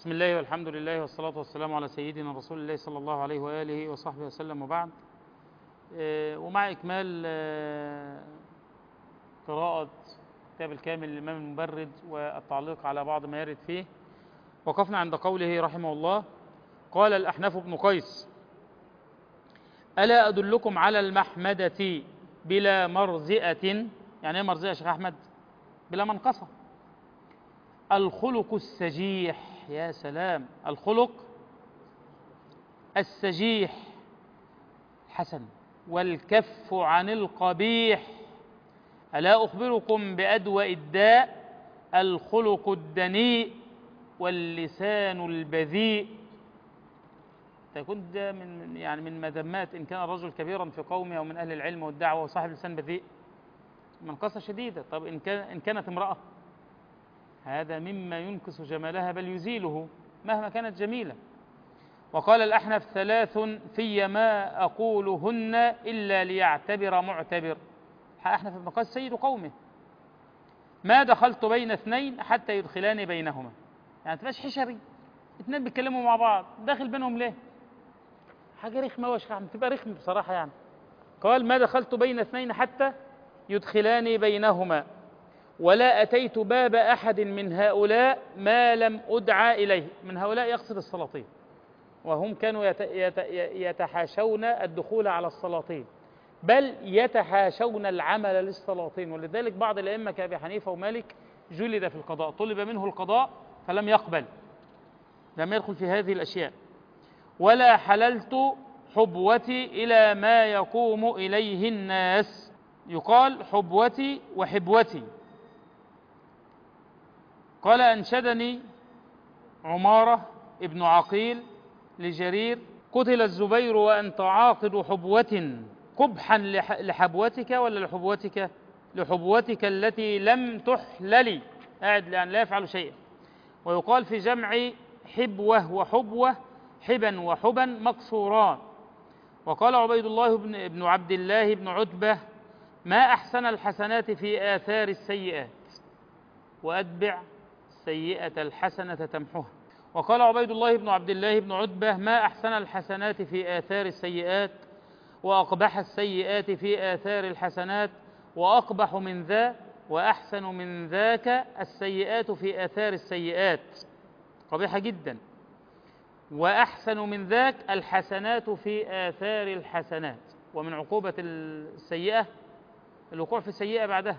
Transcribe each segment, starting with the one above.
بسم الله والحمد لله والصلاة والسلام على سيدنا رسول الله صلى الله عليه وآله وصحبه وسلم، وبعد. ومع إكمال قراءة كتاب الكامل للإمام المبرد والتعليق على بعض ما يرد فيه، وقفنا عند قوله رحمه الله: قال الأحنف بن قيس: ألا أدلكم على المحمدة بلا مرزئة؟ يعني ايه مرزئة يا شيخ أحمد؟ بلا منقصة. الخلق السجيح، يا سلام، الخلق السجيح حسن، والكف عن القبيح. ألا أخبركم بأدوأ الداء؟ الخلق الدنيء واللسان البذيء. تكون ده من مذمات إن كان الرجل كبيرا في قومه أو من أهل العلم والدعوة وصاحب لسان بذيء، منقصة شديدة. طب إن كانت امرأة، هذا مما ينقص جمالها بل يزيله مهما كانت جميلة. وقال الأحنف: ثلاث في ما أقولهن إلا ليعتبر معتبر. أحنف بن قيس سيد قومه: ما دخلت بين اثنين حتى يدخلان بينهما. يعني تبقاش حشري، اثنين بيتكلموا مع بعض داخل بينهم ليه؟ حاجة رخمة وش تبقى رخمة بصراحة يعني. قال: ما دخلت بين اثنين حتى يدخلان بينهما، ولا أتيت باب أحد من هؤلاء ما لم أدعى إليه. من هؤلاء يقصد السلاطين، وهم كانوا يتحاشون الدخول على السلاطين، بل يتحاشون العمل للسلاطين. ولذلك بعض الأئمة كأبي حنيفة ومالك جلد في القضاء، طلب منه القضاء فلم يقبل، لم يدخل في هذه الأشياء. ولا حللت حبوتي إلى ما يقوم إليه الناس. يقال حبوتي وحبوتي. قال: أنشدني عمارة ابن عقيل لجرير: قتل الزبير وأنت عاقد حبوة، قبحا لحبوتك ولا لحبوتك؟ لحبوتك التي لم تحللي، قاعد لأن لا يفعل شيئا. ويقال في جمع حبوة وحبوة: حبا وحبا مقصوران. وقال عبيد الله بن عبد الله بن عتبة: ما أحسن الحسنات في آثار السيئات، وأتبع السيئة الحسنة تمحها. وقال عبيد الله بن عبد الله بن عتبة: ما أحسن الحسنات في آثار السيئات، وأقبح السيئات في آثار الحسنات، وأقبح من ذا وأحسن من ذاك السيئات في آثار السيئات، قبيحة جدا. وأحسن من ذاك الحسنات في آثار الحسنات. ومن عقوبة السيئة الوقوع في السيئة بعدها،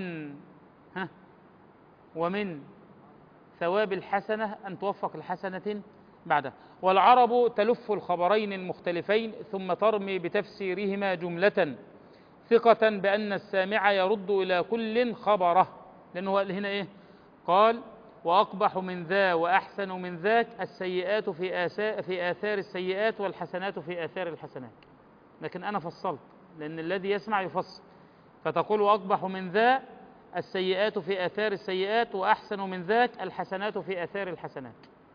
ومن ثواب الحسنة أن توفق الحسنة بعدها. والعرب تلف الخبرين المختلفين ثم ترمي بتفسيرهما جملة، ثقة بأن السامع يرد إلى كل خبره. لأنه هنا إيه؟ قال: وأقبح من ذا وأحسن من ذاك السيئات في آثار السيئات، والحسنات في آثار الحسنات. لكن أنا فصلت، لأن الذي يسمع يفصل، فتقول: وأقبح من ذا السيئات في آثار السيئات، وأحسن من ذاك الحسنات في آثار الحسنات.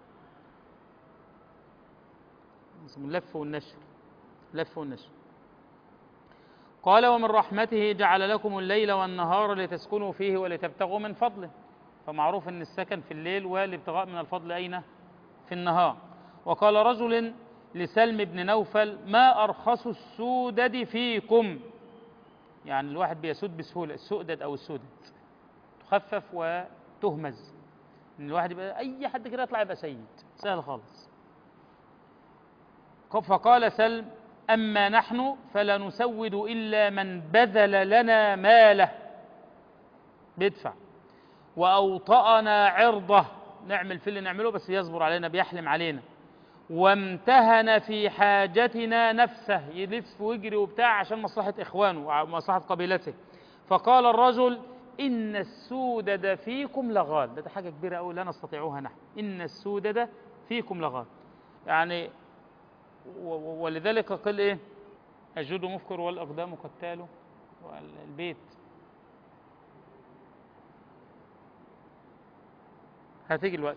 اسمه اللف والنشر، لف والنشر. قال: ومن رحمته جعل لكم الليل والنهار لتسكنوا فيه ولتبتغوا من فضله. فمعروف أن السكن في الليل والابتغاء من الفضل أين؟ في النهار. وقال رجل لسلم بن نوفل: ما أرخص السودد فيكم؟ يعني الواحد بيسود بسهولة، السؤدد أو السودد تخفف وتهمز، إن الواحد يبقى أي حد كده يطلع يبقى سيد، سهل خالص. فقال سلم: أما نحن فلا نسود إلا من بذل لنا ماله، بيدفع، وأوطأنا عرضه، نعمل في اللي نعمله بس يصبر علينا، بيحلم علينا، وامتهن في حاجتنا نفسه، يلف ويجري وبتاع عشان مصلحة إخوانه ومصلحة قبيلته. فقال الرجل: إن السودد فيكم لغال. ده حاجة كبيرة أوي لا نستطيعها نحن. إن السودد فيكم لغال، يعني ولذلك قال إيه؟ الجود مفكر والأقدام قتال. والبيت هتيجي الوقت.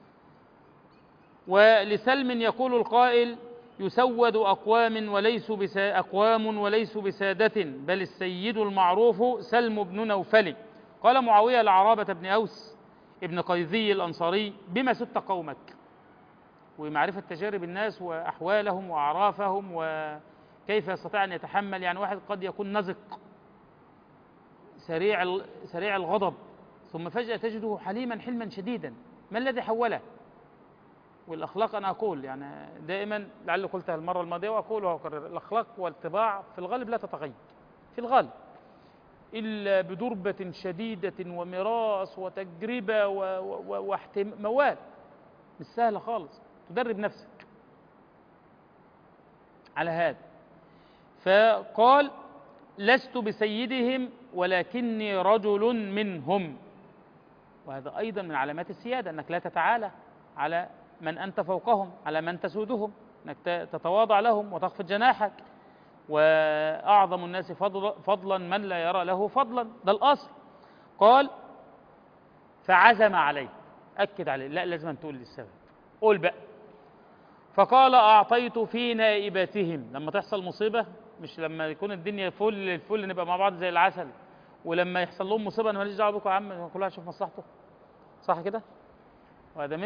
ولسلم يقول القائل: يسود أقوام وليسوا بسادة، بل السيد المعروف سلم بن نوفل. قال معاوية لعرابة بن أوس ابن قيظي الأنصاري: بما سدت قومك؟ ومعرفة تجارب الناس وأحوالهم وأعرافهم وكيف يستطيع أن يتحمل. يعني واحد قد يكون نزق سريع الغضب، ثم فجأة تجده حليما حلما شديدا. ما الذي حوله؟ والأخلاق أنا أقول يعني دائما، لعل قلتها المرة الماضية وأقولها وأكرر، الأخلاق والطباع في الغالب لا تتغير في الغالب إلا بدربة شديدة ومراس وتجربة موال. مش سهلة خالص تدرب نفسك على هذا. فقال لست بسيدهم ولكني رجل منهم. وهذا أيضا من علامات السيادة، أنك لا تتعالى على من أنت فوقهم، على من تسودهم، أنك تتواضع لهم وتخفض جناحك. وأعظم الناس فضلا من لا يرى له فضلا، ده الأصل. قال فعزم عليه، أكد عليه، لا لازم أن تقول لي السبب، قول بقى. فقال أعطيت في نائباتهم. لما تحصل مصيبة، مش لما يكون الدنيا فل الفل نبقى مع بعض زي العسل، ولما يحصل لهم مصيبة أنا ماليش دعوة بكم يا عم، كل واحد يشوف مصلحته، صح كده؟ وهذا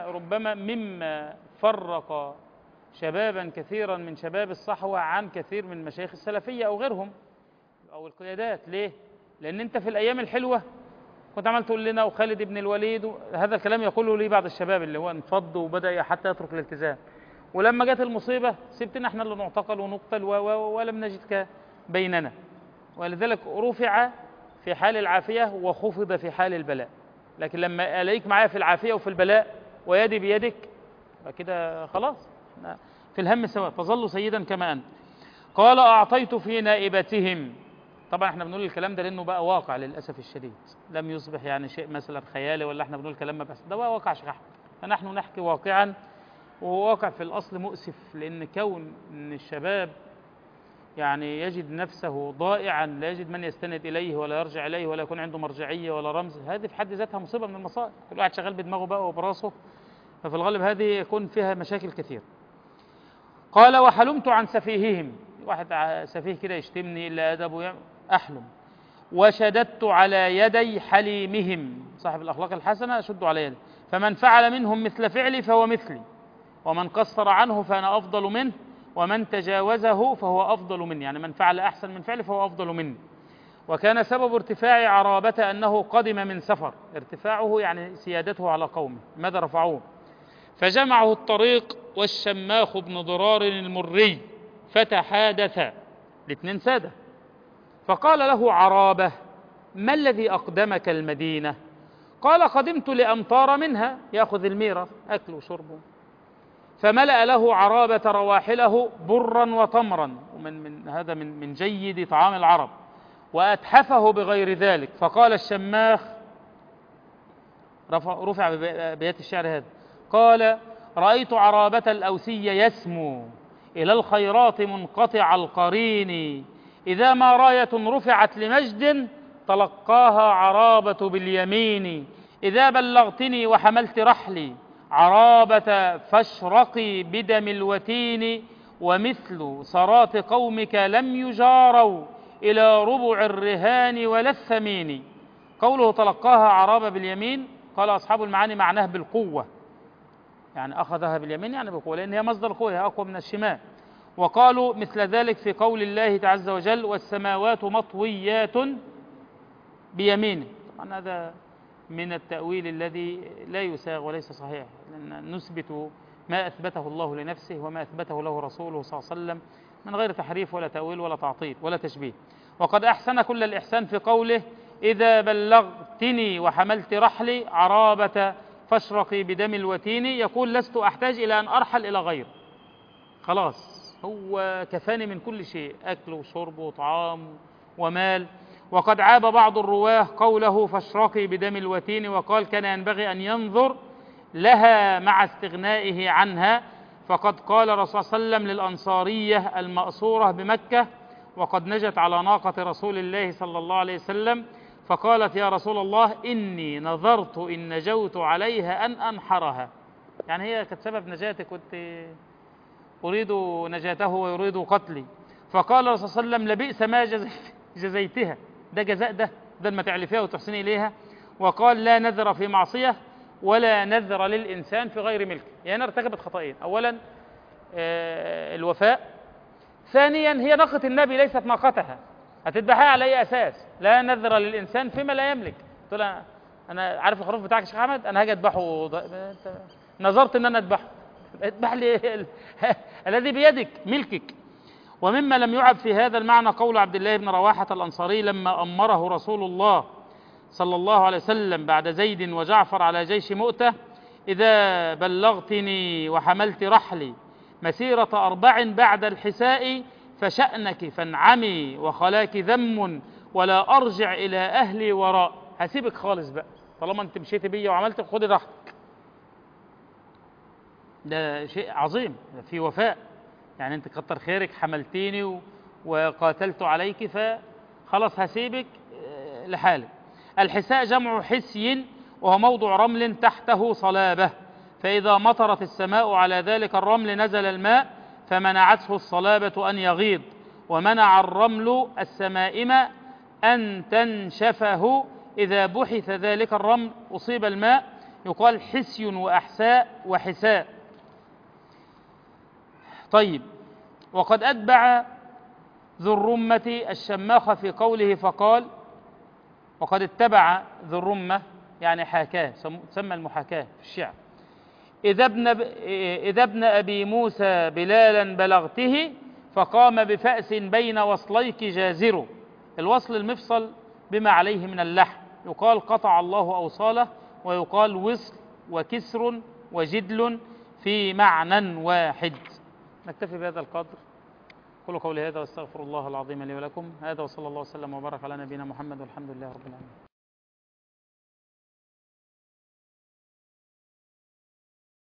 مما فرق شبابا كثيرا من شباب الصحوة عن كثير من مشايخ السلفية أو غيرهم أو القيادات. ليه؟ لأن أنت في الأيام الحلوة كنت عمال تقول لنا وخالد بن الوليد، هذا الكلام يقوله لي بعض الشباب اللي هو انفض وبدأ حتى يترك الالتزام، ولما جت المصيبة سبتنا احنا اللي نعتقل ونقتل ولم نجد بيننا. ولذلك رفع في حال العافية وخفض في حال البلاء. لكن لما ألاقيك معايا في العافية وفي البلاء ويدي بيدك، كده خلاص في الهم سواء، فظلوا سيدا كما أنت. قال أعطيت في نائبتهم. طبعا احنا بنقول الكلام ده لأنه بقى واقع للأسف الشديد، لم يصبح يعني شيء مثلا خيالي ولا احنا بنقول الكلام ما بس، ده بقى واقع شيخ أحمد. فنحن نحكي واقعا، وواقع في الأصل مؤسف، لأن كون أن الشباب يعني يجد نفسه ضائعا، لا يجد من يستند إليه ولا يرجع إليه ولا يكون عنده مرجعية ولا رمز، هذه في حد ذاتها مصيبة من المصائب. كل واحد شغال بدماغه بقى وبراسه، ففي الغالب هذه يكون فيها مشاكل كثير. قال وحلمت عن سفيههم، واحد سفيه كده يشتمني إلا أدبه أحلم. وشددت على يدي حليمهم، صاحب الأخلاق الحسنة أشد على يدي، فمن فعل منهم مثل فعلي فهو مثلي، ومن قصر عنه فأنا أفضل منه، ومن تجاوزه فهو أفضل مني. يعني من فعل أحسن من فعلي فهو أفضل مني. وكان سبب ارتفاع عرابة أنه قدم من سفر، ارتفاعه يعني سيادته على قومه، ماذا رفعوه؟ فجمعه الطريق والشماخ بن ضرار المري فتحادثا، الاثنين سادة. فقال له عرابة ما الذي أقدمك المدينة؟ قال قدمت لأمطار منها، يأخذ الميرة أكل وشربه. فملأ له عرابة رواحله برا وتمرا، ومن هذا من جيد طعام العرب، وأتحفه بغير ذلك. فقال الشماخ، رفع بيات الشعر هذا، قال رأيت عرابة الأوسي يسمو إلى الخيرات منقطع القرين، إذا ما راية رفعت لمجد تلقاها عرابة باليمين، إذا بلغتني وحملت رحلي عرابة فاشرقي بدم الوتين، ومثل صرات قومك لم يجاروا إلى ربع الرهان ولا الثمين. قوله تلقاها عرابة باليمين، قال أصحاب المعاني معناه بالقوة، يعني أخذها باليمين يعني بالقوة، لأن هي مصدر قوة، هي أقوى من الشمال. وقالوا مثل ذلك في قول الله عز وجل والسماوات مطويات بيمينه. طبعا هذا من التأويل الذي لا يساغ وليس صحيح، لأن نثبت ما أثبته الله لنفسه وما أثبته له رسوله صلى الله عليه وسلم من غير تحريف ولا تأويل ولا تعطيل ولا تشبيه. وقد أحسن كل الإحسان في قوله إذا بلغتني وحملت رحلي عرابة فاشرقي بدم الوتين، يقول لست أحتاج إلى أن أرحل إلى غير، خلاص هو كفاني من كل شيء، أكل وشرب وطعام ومال. وقد عاب بعض الرواه قوله فاشرقي بدم الوتين، وقال كان ينبغي أن ينظر لها مع استغنائه عنها، فقد قال الرسول صلى الله عليه وسلم للأنصارية المأسورة بمكة وقد نجت على ناقة رسول الله صلى الله عليه وسلم، فقالت يا رسول الله إني نظرت إن نجوت عليها أن أنحرها، يعني هي كانت سبب نجاتك، كنت أريد نجاته ويريد قتلي. فقال الرسول صلى الله عليه وسلم لبئس ما جزيتها، ده جزاء، ده لما تعلفيها وتحسني إليها. وقال لا نذر في معصية ولا نذر للإنسان في غير ملكه. يعني ارتكبت خطأين: أولا الوفاء، ثانيا هي ناقة النبي ليست ناقتها، هتذبحها على أي أساس؟ لا نذر للإنسان فيما لا يملك. قلت له أنا عارف الخروف بتاعك يا شيخ أحمد، أنا هاجي أذبحه، نظرت إن أنا أذبحه، اذبح لي الذي بيدك ملكك. ومما لم يعب في هذا المعنى قول عبد الله بن رواحة الأنصاري لما أمره رسول الله صلى الله عليه وسلم بعد زيد وجعفر على جيش مؤتة: إذا بلغتني وحملت رحلي مسيرة 4 بعد الحساء فشأنك فانعمي وخلاك ذم ولا أرجع إلى أهلي وراء. هسيبك خالص بقى طالما أنت مشيت بيا وعملت، خدي راحتك. ده شيء عظيم، في وفاء. يعني أنت كتر خيرك، حملتيني وقاتلت عليك، فخلاص هسيبك لحالك. الحساء جمع حسي، وهو موضع رمل تحته صلابة، فإذا مطرت السماء على ذلك الرمل نزل الماء فمنعته الصلابة أن يغيض، ومنع الرمل السمائم أن تنشفه. إذا بحث ذلك الرمل أصيب الماء، يقال حسي وأحساء وحساء. طيب، وقد أتبع ذو الرمة الشماخ في قوله فقال، وقد اتبع ذو الرمة يعني حاكاه، تسمى المحاكاة في الشعر: إذا ابن أبي موسى بلالا بلغته فقام بفأس بين وصليك جازر. الوصل المفصل بما عليه من اللحم، يقال قطع الله أوصاله، ويقال وصل وكسر وجدل في معنى واحد. نكتفي بهذا القدر. قولوا قولي هذا واستغفر الله العظيم لي ولكم. هذا وصلى الله وسلم وبارك على نبينا محمد والحمد لله رب العالمين.